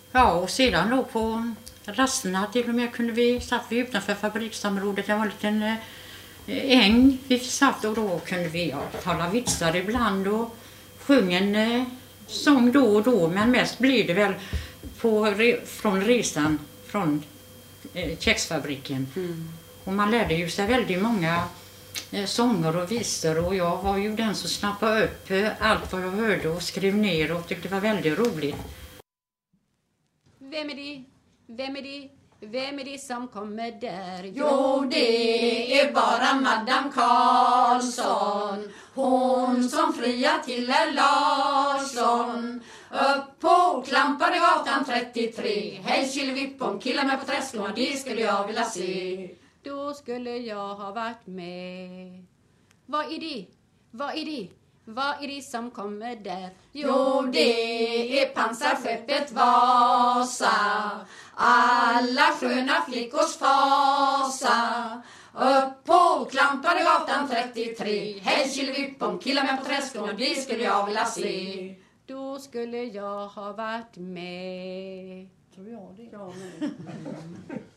Ja, och sedan då på rasterna till och med satt vi utanför fabriksområdet. Det var en liten äng vi satt och då kunde vi tala vitsar ibland och sjunga en sång då och då. Men mest blir det väl från resan från kexfabriken. Och man lärde ju sig väldigt många sånger och visor och jag var ju den som snappade upp allt vad jag hörde och skrev ner och tyckte det var väldigt roligt. Vem är det? Vem är det? Vem är det som kommer där? Jo, det är bara Madame Karlsson, hon som friar till herr Larsson. Upp på Klampade gatan 33, hej Killevippom, killar med på träskorna, det skulle jag vilja se. Då skulle jag ha varit med. Vad är det? Vad är det? Vad är det som kommer där? Jo, det är pansarskeppet Vasa, alla sköna flickors fasa. Upp på Klampade gatan 33, hej Killevippom, killar med på träskorna, det skulle jag vilja se. Då skulle jag ha varit med. Tror jag det.